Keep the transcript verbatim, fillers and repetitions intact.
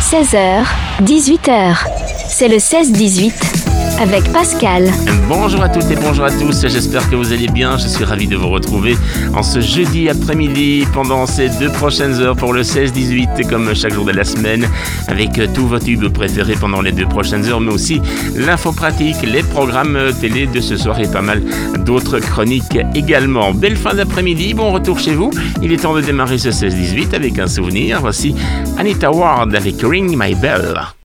seize heures, dix-huit heures. C'est le seize dix-huit avec Pascal. Bonjour à toutes et bonjour à tous, j'espère que vous allez bien. Je suis ravi de vous retrouver en ce jeudi après-midi pendant ces deux prochaines heures pour le seize dix-huit, comme chaque jour de la semaine, avec tous vos tubes préférés pendant les deux prochaines heures, mais aussi l'info pratique, les programmes télé de ce soir et pas mal d'autres chroniques également. Belle fin d'après-midi, bon retour chez vous. Il est temps de démarrer ce seize dix-huit avec un souvenir. Voici Anita Ward avec Ring My Bell.